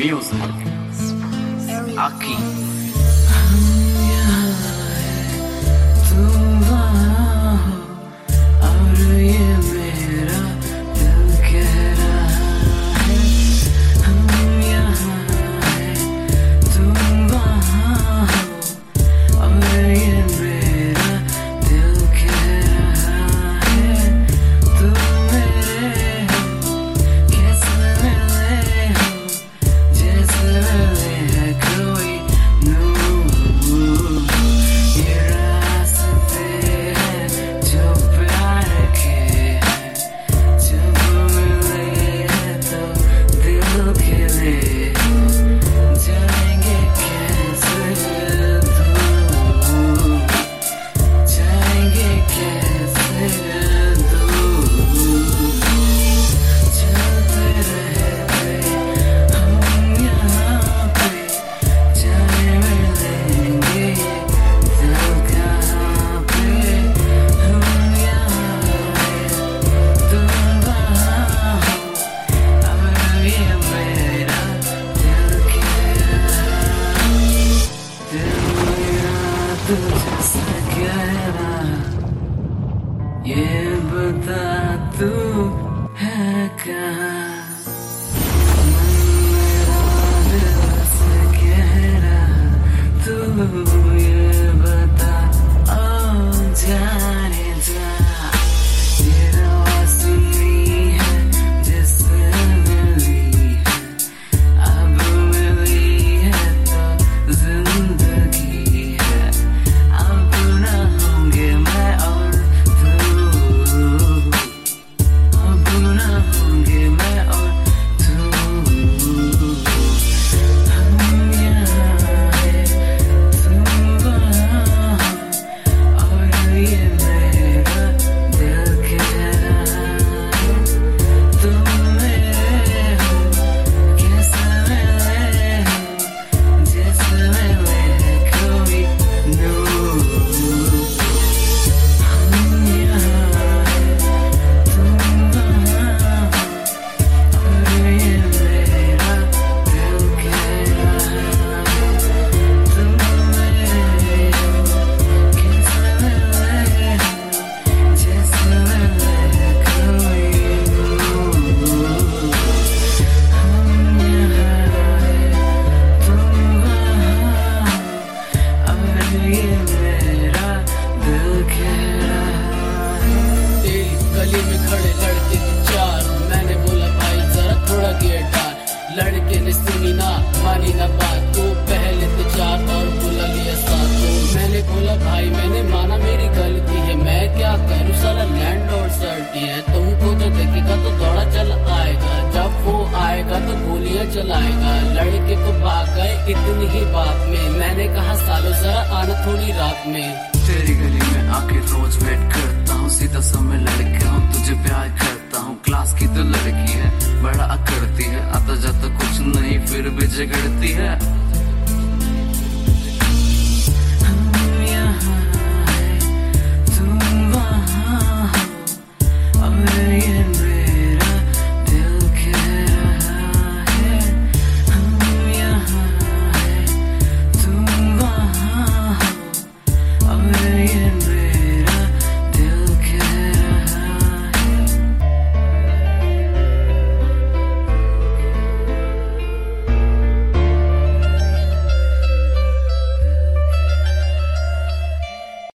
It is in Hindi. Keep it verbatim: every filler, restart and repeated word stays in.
Music Aki ये बता तू है कहाँ मेरा दिल से कह रहा तू ये बता ओ जाने जा ये रवा सुनी है जिससे मिली है अब मिली है तो जिंदगी है अब ना होंगे मैं और लड़के ने सुनी ना मानी ना बात को पहले तो चार और बुला लिया साथ को मैंने बोला भाई मैंने माना मेरी गलती है मैं क्या करूँ साला लैंडलॉर्ड सर्टी है तुमको जो देखेगा तो दौड़ा चल आएगा जब वो आएगा तो गोलियां चलाएगा लड़के तो भाग गए इतनी ही बात में मैंने कहा सालो जरा आना थोड़ी रात में तेरी गली में आके रोज वेट करता हूँ सीधा समय लड़का हूँ तुझे प्यार करता हूँ क्लास की तो लड़की है बड़ा अकड़ती है आता जाता कुछ नहीं फिर भी झगड़ती है